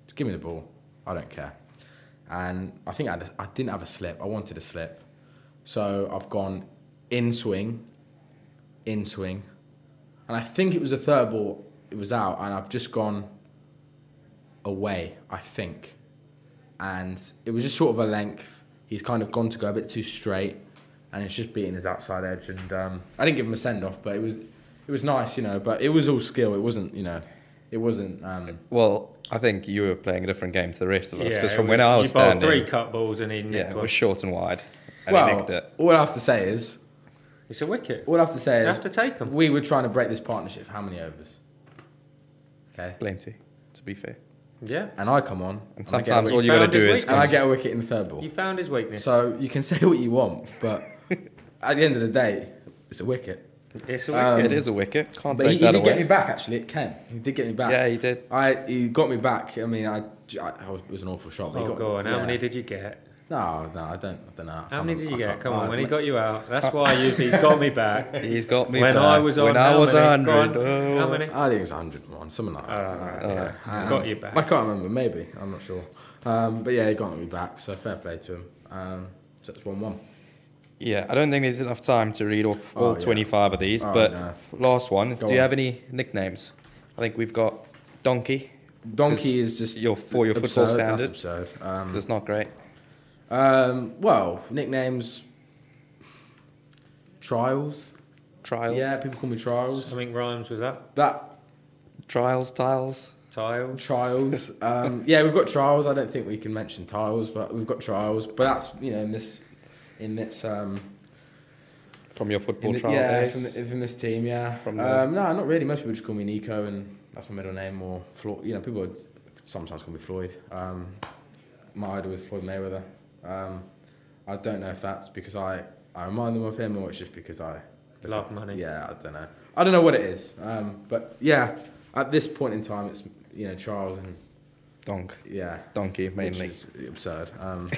S2: Just give me the ball. I don't care. And I think I, had a, I didn't have a slip. I wanted a slip. So I've gone in swing, in swing. And I think it was the third ball, it was out. And I've just gone away, I think. And it was just sort of a length. He's kind of gone to go a bit too straight. And it's just beating his outside edge. And um, I didn't give him a send-off, but it was it was nice, you know. But it was all skill. It wasn't, you know, it wasn't... Um,
S1: Well, I think you were playing a different game to the rest of us.
S3: Yeah,
S1: Because
S3: it
S1: from
S3: was-
S1: when I was
S3: you bowled
S1: standing...
S3: three cut balls and he nicked
S1: yeah, it
S3: one.
S1: was short and wide. And
S2: well,
S1: he nicked it.
S2: all I have to say is...
S3: It's a wicket.
S2: All I have to say
S3: You
S2: is...
S3: have to take them.
S2: We were trying to break this partnership for how many overs? Okay.
S1: Plenty, to be fair.
S3: Yeah.
S2: And I come on...
S1: And
S2: and I get a
S1: sometimes
S2: wicket-
S1: all you got to
S3: found his
S1: do is...
S3: weakness.
S2: And I get a wicket in the third ball.
S3: You found his weakness.
S2: So you can say what you want, but at the end of the day, it's a wicket.
S3: it's a
S2: um,
S3: wicket.
S1: It is a wicket. Can't
S2: But he,
S1: take
S2: he
S1: that
S2: did
S1: away.
S2: get me back, actually, at Kent. He did get me back.
S1: Yeah, he did.
S2: I He got me back. I mean, I, I, I was, it was an awful shot. But he
S3: oh,
S2: got,
S3: go on. How
S2: yeah.
S3: many did you get?
S2: No, no, I don't, I don't know. I
S3: How
S2: can't
S3: many did
S2: remember-
S3: you
S2: I
S3: get?
S2: can't-
S3: Come on,
S2: I-
S3: when he got you out. That's why you, he's got me back.
S1: He's got me
S3: When
S1: back.
S3: I was on,
S1: When I
S3: how
S1: was
S3: many? Go on.
S1: one hundred.
S3: How many?
S2: I think it was one hundred and one, something like that.
S3: Oh, right,
S2: Yeah.
S3: okay.
S2: Um,
S3: Got you back.
S2: I can't remember, maybe. I'm not sure. Um, but yeah, he got me back, so fair play to him. Um, so it's one one.
S1: Yeah, I don't think there's enough time to read off all
S2: Oh, yeah.
S1: twenty-five of these,
S2: Oh,
S1: but
S2: no.
S1: last one.
S2: Go
S1: do you
S2: on.
S1: have any nicknames? I think we've got Donkey.
S2: Donkey is just
S1: your for your football
S2: absurd.
S1: standard.
S2: That's absurd. Um,
S1: That's not great.
S2: um, well, nicknames. Trials.
S1: Trials.
S2: Yeah, people call me Trials.
S3: Something rhymes with that.
S2: That
S1: Trials, tiles.
S3: Tiles.
S2: Trials. Um, yeah, we've got Trials. I don't think we can mention Tiles, but we've got Trials. But that's, you know, in this, in this, um,
S1: From your football
S2: in the-
S1: trial
S2: yeah,
S1: days.
S2: from, the, from this team, yeah.
S1: From the-
S2: Um, no, not really. Most people just call me Nico, and that's my middle name. Or Flo- you know, people would sometimes call me Floyd. Um, my idol was Floyd Mayweather. Um, I don't know if that's because I, I remind them of him, or it's just because I look
S3: Love
S2: up to-
S3: money.
S2: Yeah, I don't know. I don't know what it is. Um, but yeah, at this point in time, it's, you know, Charles and
S1: Donk.
S2: yeah,
S1: Donkey, mainly.
S2: which is absurd. Um,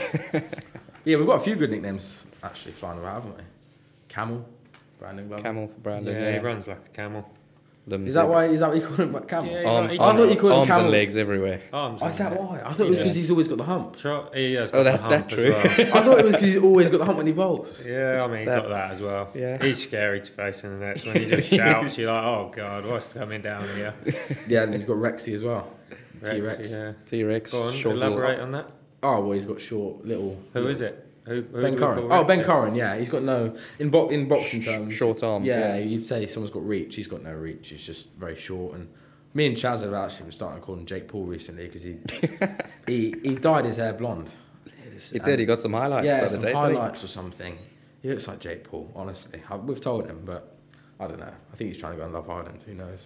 S2: yeah, we've got a few good nicknames actually flying around, haven't we? Camel, Brandon Glover.
S1: Camel for Brandon.
S3: Yeah, he runs like a camel.
S1: Limbs
S2: Is that
S1: every-
S2: why? Is that what you call him? Camel?
S3: Yeah,
S1: Arm,
S3: he
S1: arms,
S2: I thought you called him
S1: arms
S2: camel.
S1: and legs everywhere.
S3: Arms.
S2: Oh, is that
S3: on
S2: why? I thought it was because
S1: Yeah.
S2: he's always got the hump.
S3: Tro- he has
S1: Oh,
S3: got
S1: that-
S3: the hump
S1: that
S3: as
S1: true.
S3: well.
S2: I thought it was because he's always got the hump when he bowls.
S3: Yeah, I mean, he's
S1: That-
S3: got that as well.
S1: Yeah.
S3: He's scary to face in the nets when he just shouts. You're like, oh, God, what's coming down here?
S2: Yeah, and he's got Rexy as well. T-Rex.
S3: Yeah.
S1: T-Rex.
S3: Go on,
S1: short
S3: elaborate
S1: little-
S3: on that.
S2: Oh, well, he's got short little...
S3: Who is it? Who, who
S2: Ben
S3: do we
S2: Curran.
S3: call
S2: Oh, Ben
S3: Rexy?
S2: Curran, yeah. He's got no... In, bo- in boxing terms...
S1: Short arms.
S2: Yeah,
S1: Yeah.
S2: you'd say someone's got reach. He's got no reach. He's just very short. And me and Chaz have actually been starting to call him Jake Paul recently because he, he he dyed his hair blonde.
S1: He did. He got some highlights
S2: Yeah,
S1: the other
S2: some
S1: day. didn't he?
S2: highlights or something. He looks like Jake Paul, honestly. I- We've told him, but I don't know. I think he's trying to go on Love Island. Who knows?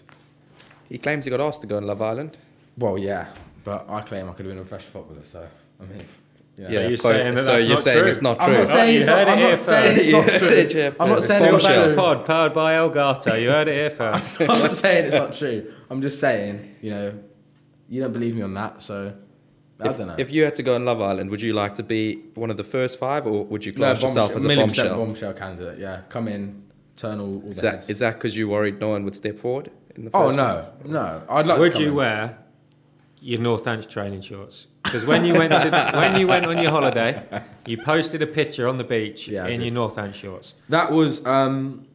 S1: He claims he got asked to go on Love Island.
S2: Well, yeah, but I claim I could have been a professional footballer, so, I mean... Yeah.
S3: So you're
S1: quite-
S3: saying that
S1: so
S3: that's
S1: you're
S3: not
S1: saying
S3: true?
S1: it's not
S2: I'm
S1: true.
S2: not saying
S3: you
S2: it's not,
S3: heard it
S2: I'm
S3: here
S2: not saying it's
S1: first.
S2: not
S1: Yeah,
S2: true.
S1: did you?
S2: I'm not
S1: It's
S2: saying it's not
S3: Fullbacks
S2: true.
S3: Pod, powered by Elgato. You heard it here first.
S2: I'm not saying it's not true. I'm just saying, you know, you don't believe me on that, so I
S1: If,
S2: don't know.
S1: if you had to go on Love Island, would you like to be one of the first five, or would you class yourself as a
S2: million percent
S1: bombshell?
S2: bombshell candidate. Yeah, come in, turn all, all
S1: Is
S2: the
S1: that
S2: heads.
S1: is that because you worried no one would step forward in the
S2: oh
S1: first
S2: no, no. I'd like.
S3: Would
S2: to come
S3: you
S2: in.
S3: wear your Northants training shorts? Because when you went to when you went on your holiday, you posted a picture on the beach
S2: Yeah, I
S3: in
S2: did.
S3: your Northants shorts.
S2: That was, um,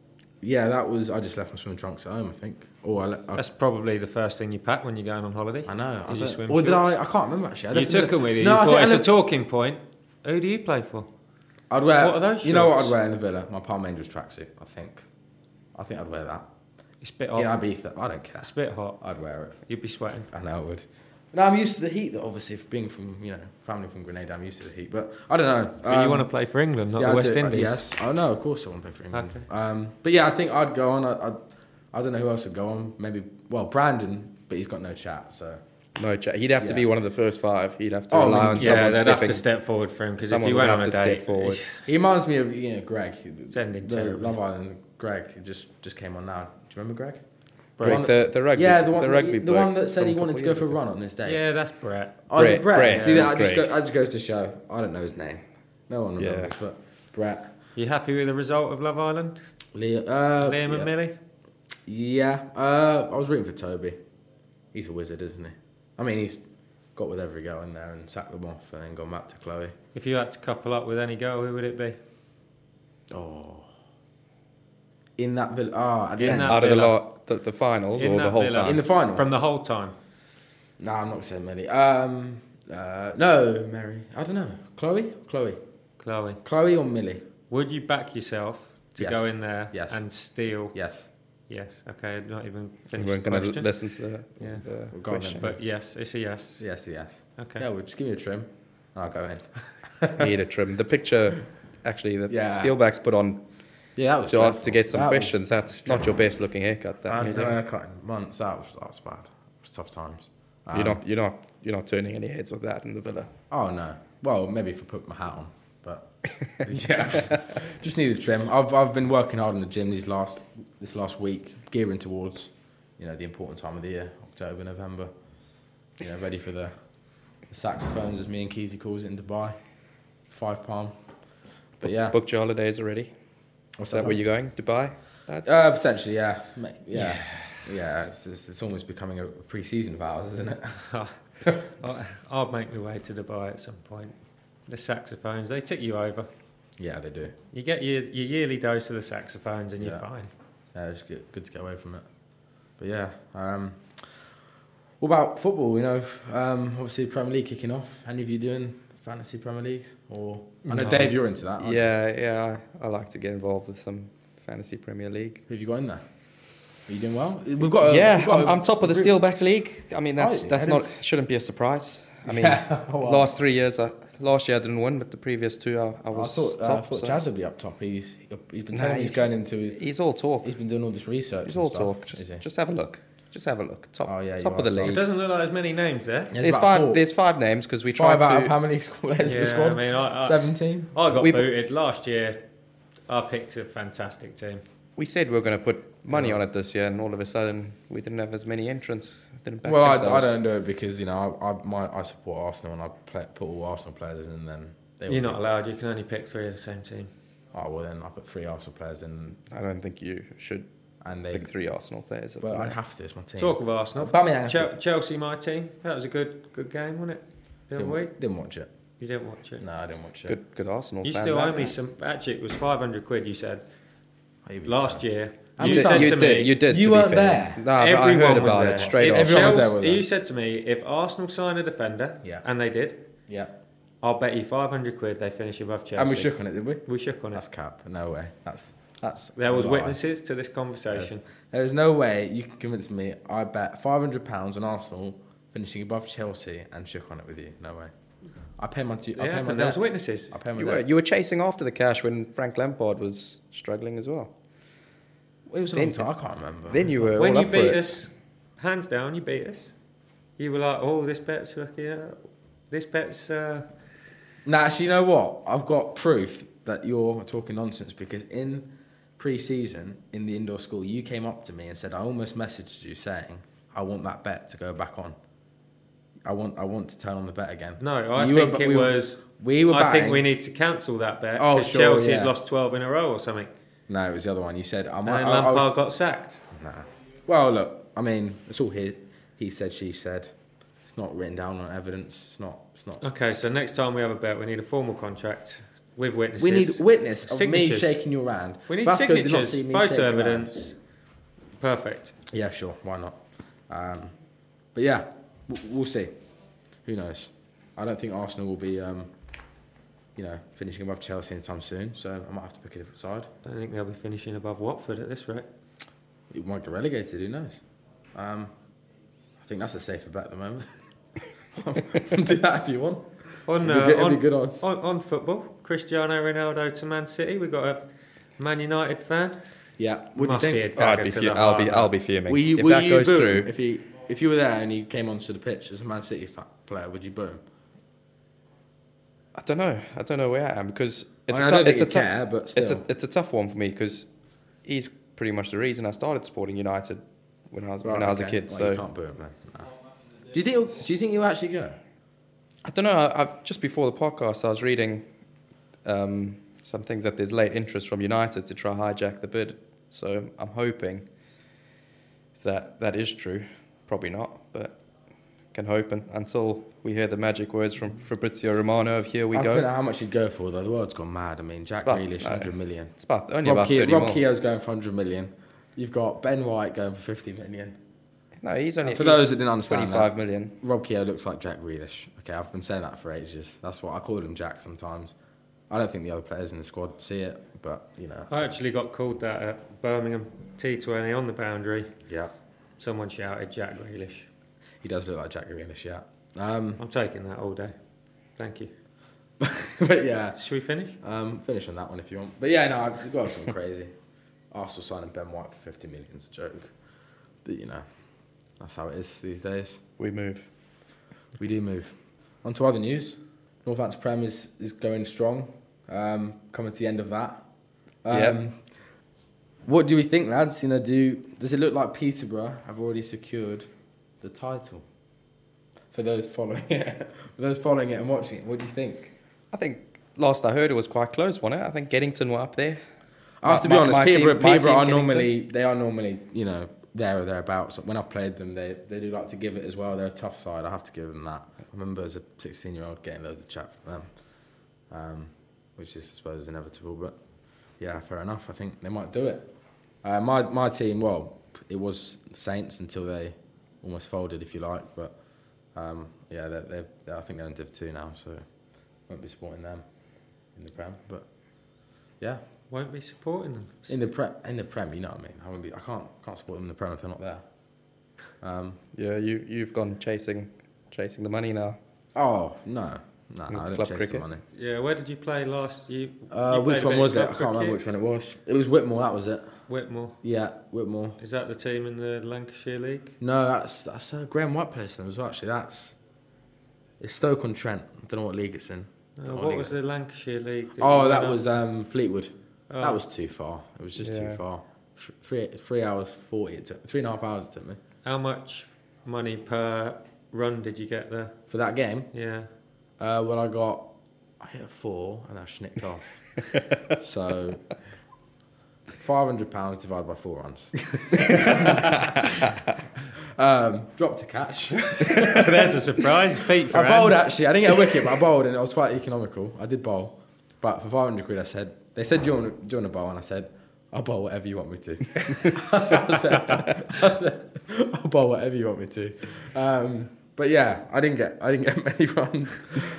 S2: yeah, that was. I just left my swimming trunks at home, I think. Or I, le- I,
S3: That's probably the first thing you pack when you're going on holiday.
S2: I know. I
S3: Did you
S2: don't-
S3: swim
S2: or did
S3: shorts?
S2: I? I can't remember actually. I
S3: You
S2: left
S3: took
S2: in
S3: them with you.
S2: No,
S3: you
S2: I
S3: thought
S2: think I
S3: it's a
S2: left-
S3: talking point. Who do you play for?
S2: I'd wear.
S3: What are those
S2: You know what
S3: shorts?
S2: I'd wear in the villa? My Palm Angels tracksuit. I think. I think I'd wear that.
S3: It's a bit hot.
S2: Yeah, Ibiza. I don't care.
S3: It's a bit hot.
S2: I'd wear it.
S3: You'd be sweating.
S2: I know I would. No, I'm used to the heat. That obviously, if being from you know family from Grenada, I'm used to the heat. But I don't know.
S3: But you want to play for England, not
S2: yeah,
S3: the
S2: I
S3: West
S2: do,
S3: Indies.
S2: Yes. Oh no, of course I want to play for England.
S3: Okay.
S2: Um, but yeah, I think I'd go on. I, I, I don't know who else would go on. Maybe well, Brandon, but he's got no chat. So
S1: No, chat. He'd have to
S2: Yeah.
S1: be one of the first five. He'd have to
S2: Oh,
S1: rely
S2: I mean,
S1: on
S3: Yeah,
S1: someone
S3: they'd
S1: stepping.
S3: have to step forward for him because if
S1: Someone
S3: he
S1: would
S3: went
S1: have
S3: on a
S1: to step
S3: date,
S1: forward.
S2: he reminds me of you know Greg.
S3: Send him
S2: the
S3: terribly.
S2: Love Island. Greg he just just came on now. Do you remember Greg?
S1: Greg,
S2: one
S1: the, the rugby,
S2: yeah, the one,
S1: the rugby,
S2: the
S1: bloke
S2: one that said
S1: from
S2: he
S1: a
S2: wanted
S1: couple
S2: to go
S1: years
S2: for a
S1: ago.
S2: run on this day.
S3: Yeah, that's Brett.
S2: Oh, is it
S1: Brett,
S2: Brett?
S1: Brett,
S2: See, that, I just,
S1: Greg.
S2: go, I just goes to show. I don't know his name. No one
S1: Yeah.
S2: remembers, but Brett.
S3: You happy with the result of Love Island?
S2: Liam, uh,
S3: Liam
S2: yeah.
S3: and Millie?
S2: Yeah, uh, I was rooting for Toby. He's a wizard, isn't he? I mean, he's got with every girl in there and sacked them off, and then gone back to Chloe.
S3: If you had to couple up with any girl, who would it be?
S2: Oh. In that villa. Ah, at the
S3: In
S2: end.
S3: that
S1: Out of the
S3: villa.
S1: lot, the, the finals
S3: In
S1: or
S3: that
S1: the whole
S3: villa.
S1: time?
S2: In the final.
S3: From the whole time.
S2: No, I'm not saying Millie. Um, uh, no, Mary. I don't know. Chloe? Chloe.
S3: Chloe.
S2: Chloe or Millie?
S3: Would you back yourself to
S2: Yes.
S3: go in there
S2: Yes.
S3: and steal?
S2: Yes.
S3: Yes. Okay, not even
S1: You
S3: finished
S1: weren't
S3: the
S1: going to
S3: question.
S1: listen to the,
S3: Yeah.
S1: the
S2: Well, go on
S1: question.
S3: But yes, it's a yes.
S2: Yes, yes.
S3: Okay.
S2: Yeah, well, just give me a trim and I'll go in.
S1: Need a trim. The picture, actually, that
S2: Yeah.
S1: Steelbacks put on
S2: Yeah, that was
S1: to,
S2: dreadful.
S1: to get some
S2: That was-
S1: questions. That's not your best looking haircut. That
S2: I
S1: you
S2: had no
S1: do.
S2: haircut in months. That was, that was bad. It was tough times.
S1: You're
S2: Um,
S1: not, you're not, you're not turning any heads with that in the villa.
S2: Oh, no. Well, maybe if I put my hat on. But, yeah. Just need a trim. I've, I've been working hard in the gym these last, this last week, gearing towards, you know, the important time of the year, October, November. You know, ready for the, the saxophones, as me and Keezy calls it in Dubai. Five palm. But yeah.
S1: Booked your holidays already?
S2: What's
S1: Is that where you're going? Dubai? Lads?
S2: Uh, potentially, yeah. Ma- Yeah. Yeah, it's, it's, it's almost becoming a pre-season of ours, isn't it?
S3: I'll, I'll make my way to Dubai at some point. The saxophones, they tick you over.
S2: Yeah, they do.
S3: You get your, your yearly dose of the saxophones and you're
S2: Yeah.
S3: fine.
S2: Yeah, it's good, good to get away from it. But yeah, um, what about football? You know, um, obviously Premier League kicking off. Any of you doing fantasy Premier League? Or I know
S3: No.
S2: Dave, you're into that. Aren't you?
S1: Yeah, yeah. I, I like to get involved with some fantasy Premier League.
S2: Who have you got in there? Are you doing well? We've got. A,
S1: yeah,
S2: we've got
S1: I'm,
S2: a
S1: I'm top of the
S2: group-
S1: Steelbacks League. I mean, that's
S2: Are you?
S1: that's
S2: I
S1: not
S2: didn't-
S1: shouldn't be a surprise. I mean,
S2: Yeah, well,
S1: last three years, I, last year I didn't win, but the previous two I, I
S2: I
S1: was
S2: thought, uh, I
S1: top.
S2: thought
S1: so
S2: Jazz would be up top. He's he's been
S1: Nah,
S2: telling me he's
S1: he's-
S2: going into.
S1: he's all talk.
S2: He's been doing all this research.
S1: He's
S2: and
S1: all
S2: stuff,
S1: talk.
S2: is
S1: Just
S2: he?
S1: just have a look. Just have a look. Top
S2: Oh, yeah,
S1: top
S2: you
S1: of the
S2: are, so-
S3: It
S1: league.
S3: doesn't look like there's many names there.
S2: There's
S1: There's
S2: about
S1: five.
S2: four.
S1: There's five names because we tried
S2: Five out
S1: to.
S2: of how many players in
S3: Yeah,
S2: the squad?
S3: I mean, I, I,
S2: Seventeen.
S3: I got
S1: We-
S3: booted last year. I picked a fantastic team.
S1: We said we were going to put money
S3: Yeah.
S1: on it this year, and all of a sudden we didn't have as many entrants. Didn't back
S2: Well, I, I
S1: themselves.
S2: don't do it because you know I I, my, I support Arsenal and I play, put all Arsenal players in, and then they
S3: You're
S2: all
S3: not
S2: do-
S3: allowed. You can only pick three of the same team.
S2: Oh well, then I put three Arsenal players in,
S1: I don't think you should
S2: and they.
S1: pick three Arsenal players. at
S2: Well,
S1: the
S2: I
S1: minute.
S2: have to. It's my team.
S3: Talk of Arsenal.
S2: Aubameyang has
S3: Chel-
S2: to-
S3: Chelsea, my team. That was a good good game, wasn't it? The other
S2: didn't,
S3: week.
S2: didn't watch it.
S3: You didn't watch it.
S2: No, I didn't watch it.
S1: Good, good Arsenal.
S3: You
S1: fan,
S3: still
S1: that.
S3: owe me some. Actually, it was five hundred quid. You said
S2: Oh, you
S3: last
S2: beat
S3: year.
S2: How
S1: You
S3: You
S2: many
S1: did,
S3: said
S1: you
S3: to
S1: did,
S3: me.
S1: you did.
S2: You
S1: to be
S2: weren't
S1: fair.
S2: there.
S1: No, but I
S3: Everyone
S1: heard
S3: was
S1: about
S3: there.
S1: it straight
S3: If
S1: off.
S2: Everyone was
S3: Chelsea-
S2: there with them.
S3: You said to me, if Arsenal sign a defender,
S2: Yeah.
S3: and they did,
S2: Yeah.
S3: I'll bet you five hundred quid they finish above Chelsea.
S2: And we shook on it, did we?
S3: We shook on it.
S2: That's cap. No way. That's that's.
S3: There was
S2: a lie.
S3: witnesses to this conversation.
S2: There is no way you can convince me. I bet five hundred pounds on Arsenal finishing above Chelsea and shook on it with you. No way. I pay my. I
S3: It
S2: pay my
S3: happened. There was
S2: debts.
S3: witnesses.
S2: I pay my
S1: You were,
S2: debts.
S1: you were chasing after the cash when Frank Lampard was struggling as well.
S2: It was a
S1: Then-
S2: long time. I can't remember.
S1: Then you were
S3: When
S1: all
S3: you
S1: up for
S3: beat
S1: it.
S3: us, hands down, you beat us. You were like, oh, this bet's looking at, this bet's. Uh,
S2: Nah, actually, you know what? I've got proof that you're talking nonsense because in pre-season in the indoor school, you came up to me and said, "I almost messaged you saying I want that bet to go back on. I want, I want to turn on the bet again."
S3: no, I
S2: You were-
S3: think it
S2: we were-
S3: was.
S2: We were.
S3: I think
S2: batting-
S3: we need to cancel that bet
S2: Oh,
S3: because
S2: sure,
S3: Chelsea
S2: yeah.
S3: had lost twelve in a row or something.
S2: No, it was the other one. You said, "I
S3: And
S2: might."
S3: then
S2: I- I-
S3: Lampard got sacked.
S2: Nah. Well, look. I mean, it's all here. He said, she said. It's not written down on evidence. It's not. It's not.
S3: Okay, so next time we have a bet, we need a formal contract with witnesses.
S2: We need witness of
S3: Signatures.
S2: me shaking your hand.
S3: We need
S2: Vasco did not
S3: signatures,
S2: see me
S3: photo
S2: shake your hand.
S3: evidence. Perfect.
S2: Yeah, sure. Why not? Um, but yeah, w- we'll see. Who knows? I don't think Arsenal will be, um, you know, finishing above Chelsea anytime soon. So I might have to pick a different side.
S3: I don't think they'll be finishing above Watford at this rate.
S2: It might get relegated. Who knows? Um, I think that's a safer bet at the moment. Do that if you want.
S3: On,
S2: It'd
S3: uh,
S2: be, it'd
S3: on,
S2: be good odds.
S3: on, on football, Cristiano Ronaldo to Man City. We've got a Man United fan.
S2: Yeah. What
S3: Must
S2: do you
S3: be
S2: think?
S3: a dagger
S1: I'd be,
S3: to
S1: fu-
S3: the
S1: I'll
S3: heart,
S1: be,
S3: man.
S1: I'll be fuming.
S2: Will you,
S1: if
S2: will
S1: that
S2: you
S1: goes
S2: boo
S1: through,
S2: him? If he if you were there and he came onto the pitch as a Man City fa- player, would you boo him?
S1: I don't know. I don't know where I am because it's
S2: I,
S1: a
S2: mean, I
S1: tou-
S2: don't think
S1: it's a
S2: you
S1: tou-
S2: care, but still.
S1: it's a it's a tough one for me because he's pretty much the reason I started supporting United when I was when I was a
S2: okay.
S1: kid.
S2: Well,
S1: so
S2: you can't boo him then. No. Do you think? he'll- Do you think you'll actually go?
S1: I don't know. I, I've just before the podcast, I was reading um, some things that there's late interest from United to try hijack the bid. So I'm hoping that that is true. Probably not, but can hope, and until we hear the magic words from Fabrizio Romano of here we
S2: I
S1: go.
S2: don't know how much he'd go for though. The world's gone mad. I mean, Jack
S1: about-
S2: Grealish,
S1: no.
S2: one hundred million.
S1: It's about only
S2: Rob,
S1: about
S2: Keogh,
S1: thirty
S2: Rob
S1: mil.
S2: Keogh's going for one hundred million. You've got Ben White going for fifty million.
S1: No, he's only
S2: For
S1: he's
S2: those that didn't understand
S1: twenty-five
S2: that,
S1: million.
S2: Rob Keogh looks like Jack Grealish. Okay, I've been saying that for ages. That's what I call him, Jack. Sometimes I don't think the other players in the squad see it, but you know.
S3: I actually got called that at Birmingham T twenty on the boundary.
S2: Yeah,
S3: Someone shouted Jack Grealish.
S2: he does look like Jack Grealish. Yeah. Um,
S3: I'm taking that all day. Thank you.
S2: but yeah,
S3: Should we finish?
S2: um, finish on that one if you want. But yeah, no, I've got something crazy. Arsenal signing Ben White for fifty million is a joke, but you know, that's how it is these days.
S1: We move.
S2: We do move. On to other news. Northampton Prem is, is going strong. Um, coming to the end of that. Um,
S1: Yep.
S2: What do we think, lads? You know, do does it look like Peterborough have already secured the title? For those following it, for those following it and watching it, what do you think?
S1: I think last I heard it was quite close, wasn't it? I think Geddington were up there.
S2: I have to be
S1: My-
S2: honest.
S1: my
S2: Peterborough,
S1: team- my
S2: Peterborough
S1: team
S2: are
S1: Geddington.
S2: normally they are normally you know there or thereabouts. When I've played them, they they do like to give it as well. They're a tough side. I have to give them that. I remember as a sixteen-year-old getting loads of chat from them, um, which is I suppose inevitable. But yeah, fair enough. I think they might do it. Uh, my my team, well, it was Saints until they almost folded, if you like. But um, yeah, they're, they're, they're, I think they're in Div two now, so won't be supporting them in the Prem. But yeah.
S3: Won't be supporting them.
S2: In the prem, in the prem, you know what I mean. I won't be. I can't can't support them in the prem if they're not there. Um,
S1: Yeah, you you've gone chasing chasing the money now.
S2: oh no, no,
S1: With
S2: no I don't
S1: club
S2: chase
S1: cricket?
S2: the money.
S3: Yeah, where did you play last? You,
S2: Uh,
S3: you
S2: which
S3: played a
S2: one
S3: bit
S2: was
S3: of
S2: it? I
S3: club
S2: can't remember
S3: cricket.
S2: which one it was. It was Whitmore. That was it.
S3: Whitmore.
S2: Yeah, Whitmore.
S3: Is that the team in the Lancashire League?
S2: No, that's that's uh, Graham White plays for them as well. Actually, that's it's Stoke on Trent. I don't know what league it's in.
S3: Uh,
S2: Don't know
S3: what
S2: league
S3: was
S2: it-
S3: the Lancashire League? you
S2: Oh,
S3: went
S2: that
S3: up?
S2: was um, Fleetwood.
S3: Oh.
S2: That was too far. It was just
S1: Yeah.
S2: too far. Th- Three three hours forty. It took three and a half hours it took me
S3: How much money per run did you get there?
S2: for that game.
S3: Yeah.
S2: Uh, well, I got I hit a four and I schnicked off. So five hundred pounds divided by four runs. um, dropped to catch.
S3: There's a surprise, Pete. For
S2: I bowled
S3: Ange.
S2: actually. I didn't get a wicket, but I bowled and it was quite economical. I did bowl, but for five hundred quid, I said they said do you want do you want to bowl, and I said I'll bowl whatever you want me to. That's what I said. I said, I'll bowl whatever you want me to. Um, but yeah, I didn't get I didn't get many runs.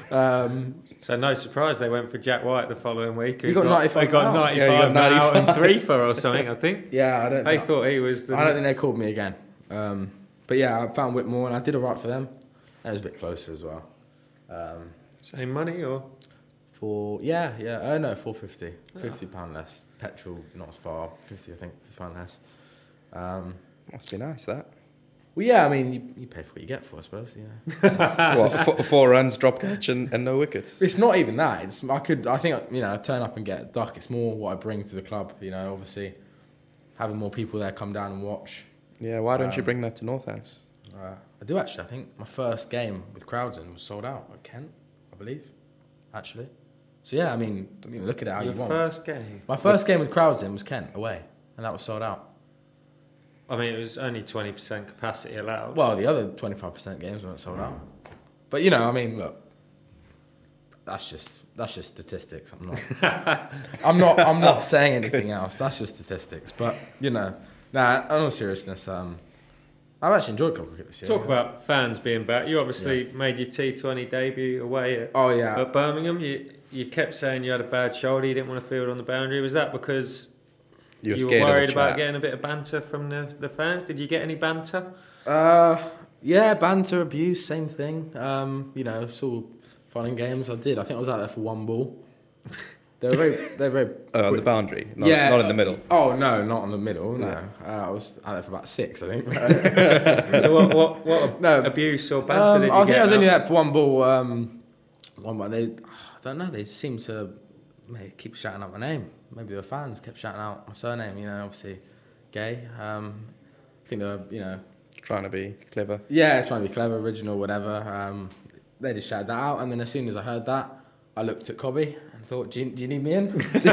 S2: Um,
S3: So no surprise they went for Jack White the following week.
S2: He
S3: who
S2: got ninety-five
S3: They got
S2: out.
S3: ninety-five,
S1: Yeah, he got
S3: out and
S1: ninety-five.
S3: three for or something. I think
S2: yeah, I don't.
S3: they
S2: think-
S3: thought he was the.
S2: I don't think they called me again. Um, but yeah, I found Whitmore and I did alright for them. It was a bit closer as well. Um,
S3: Same money or
S2: for yeah, yeah, uh, no, four fifty, fifty pound less. Petrol not as far, fifty I think, fifty pound less. Um,
S1: Must be nice that.
S2: well, yeah, I mean, you, you pay for what you get for, I suppose. Yeah.
S1: What, four, four runs, drop catch, and, and no wickets.
S2: It's not even that. It's I could I think you know I turn up and get a duck. It's more what I bring to the club. You know, obviously having more people there come down and watch.
S1: Yeah, why don't you
S2: Um,
S1: bring that to Northants?
S2: Uh, I do actually. I think my first game with crowds in was sold out at Kent, I believe, actually. So yeah, I mean, I mean look at it how
S3: your
S2: you want.
S3: first game?
S2: My first game with crowds in was Kent away, and that was sold out.
S3: I mean, it was only twenty percent capacity allowed.
S2: Well, the other twenty-five percent games weren't sold out. But you know, I mean, look, that's just that's just statistics. I'm not, I'm not, I'm not saying anything else. That's just statistics. But you know, nah. In all seriousness, um, I've actually enjoyed club cricket this year.
S3: Talk about fans being back. You obviously made your T twenty debut away at,
S2: Oh yeah.
S3: at Birmingham. You you kept saying you had a bad shoulder. You didn't want to field on the boundary. Was that because
S1: You were
S3: you
S1: scared
S3: were worried
S1: of the
S3: about
S1: chat.
S3: getting a bit of banter from the, the fans? Did you get any banter?
S2: Uh, yeah, banter, abuse, same thing. Um, you know, it's all fun and games. I did. I think I was out there for one ball. They were very, they were very.
S1: Oh, on the
S2: quick.
S1: boundary, not,
S2: Yeah.
S1: not in the middle.
S2: Oh no, not in the middle. No,
S1: No.
S2: uh, I was out there for about six, I think.
S3: So what what, what
S2: No.
S3: abuse or banter
S2: Um,
S3: did you
S2: I think
S3: get?
S2: I was only
S3: out?
S2: there for one ball. Um, one ball. They, I don't know. They seem to they keep shouting out my name. Maybe the fans kept shouting out my surname. You know, obviously, gay. Um, I think they were, you know,
S1: Trying to be clever.
S2: yeah, trying to be clever, original, whatever. Um, they just shouted that out, and then as soon as I heard that, I looked at Cobby and thought, "Do you, do you need me in?"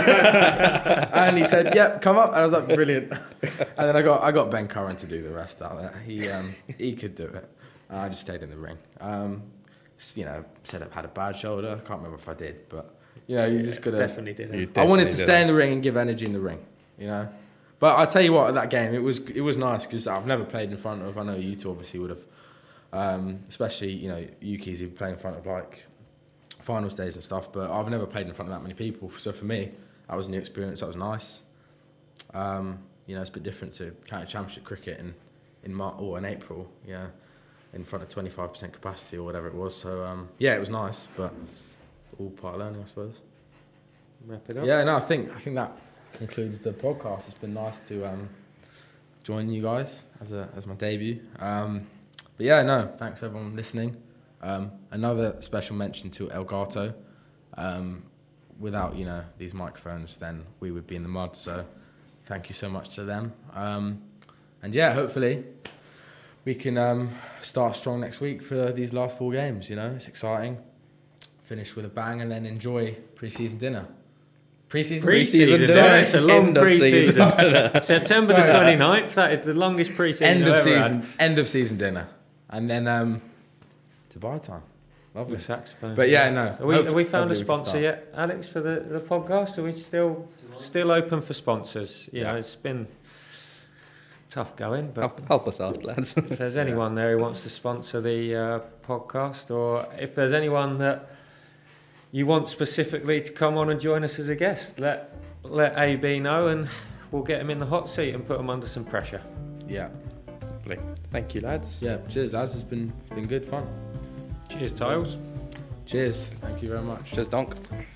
S2: And he said, "Yep, come up." And I was like, "Brilliant." And then I got I got Ben Curran to do the rest out there. He um, he could do it. I just stayed in the ring. Um, s- you know, said I had a bad shoulder. I can't remember if I did, but you know, you just gotta.
S3: Definitely did.
S1: You
S2: I wanted to
S1: definitely
S2: stay
S1: did
S2: in the ring and give energy in the ring. You know, but I tell you what, at that game, it was it was nice because I've never played in front of. I know you two obviously would have, um, especially you know, Yuki's who play in front of like final stays and stuff. But I've never played in front of that many people. So for me, that was a new experience. That was nice. Um, you know, it's a bit different to county championship cricket in in March or in April. Yeah, in front of twenty-five percent capacity or whatever it was. So um, yeah, it was nice, but all part of learning, I suppose.
S3: Wrap it up.
S2: Yeah, no, I think I think that concludes the podcast. It's been nice to um, join you guys as a as my debut. Um, but yeah, no, thanks everyone listening. Um, another special mention to Elgato. Um, without you know these microphones, then we would be in the mud. So thank you so much to them. Um, and yeah, hopefully we can um, start strong next week for these last four games. You know, it's exciting. Finish with a bang and then enjoy pre-season dinner. Pre-season?
S3: Pre-season
S1: Pre-season
S3: dinner.
S1: dinner.
S3: It's a long
S1: End of
S3: pre-season.
S1: season.
S3: September the twenty-ninth. That is the longest pre-season
S2: End of
S3: I've ever
S2: season.
S3: had.
S2: End of season dinner, and then um, Dubai time. Lovely.
S3: The saxophone.
S2: But yeah, no.
S3: Have we, have we found a
S2: hopefully we can
S3: sponsor
S2: start.
S3: yet, Alex, for the, the podcast? Are we still still open for sponsors? You
S2: Yeah.
S3: know, it's been tough going, but
S1: Help, help us out, lads.
S3: if there's anyone there who wants to sponsor the uh, podcast, or if there's anyone that you want specifically to come on and join us as a guest, let let A B know, and we'll get him in the hot seat and put him under some pressure.
S2: Yeah.
S1: Thank you, lads.
S2: Yeah. Cheers, lads. It's been been good fun.
S3: Cheers, Tiles.
S2: Cheers. Thank you very much.
S1: Just donk.